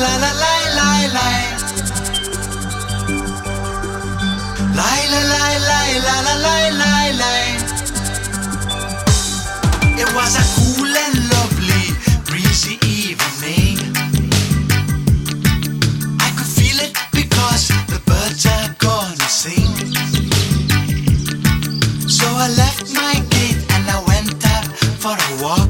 la la la la la. La la la la la la la la la. It was a cool and lovely, breezy evening. I could feel it because the birds are gonna sing. So I left my gate and I went out for a walk.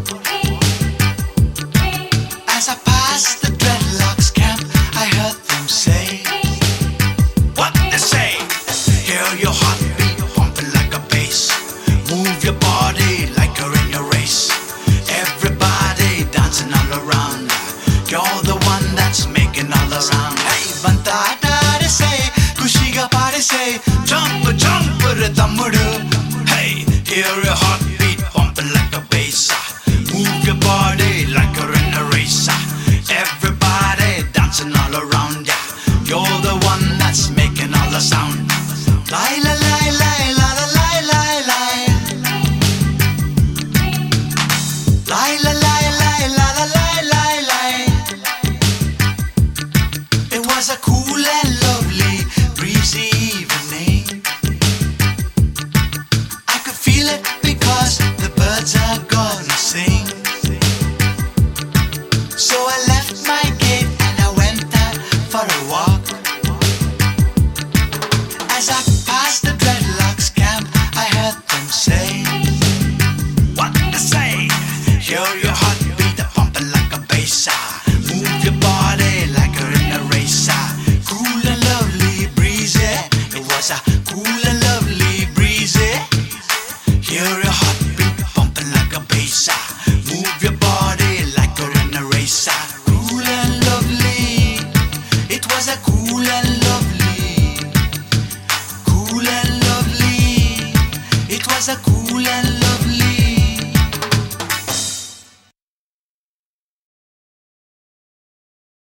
As I passed the dreadlocks camp, I heard them say, what they say? Hear your heartbeat pumping like a bass. Move your body like you're in a race. Everybody dancing all around. You're the one that's making all around. Hey, banta they say, kushiga party say, jump, jump, tammudu. Hey, hear your heartbeat pumping like a bass. Move your body like you're in a race. Everybody dancing all around ya. You're the one that's making all the sound. La la la la la la la la la. La la la la la la la la la. It was a cool and lovely, breezy evening. I could feel it because the birds are gonna sing. So I left my gate and I went out for a walk. As I passed the dreadlocks camp, I heard them say, what they say? Hear your heartbeat pumping like a bass. Move your body like you're in a race. Cool and lovely breezy. It was a cool and lovely breezy. Hear your heartbeat pumping like a bass. Move your body like you're in a race. Cool and lovely. It was a cool and lovely. Cool and lovely. It was a cool and lovely.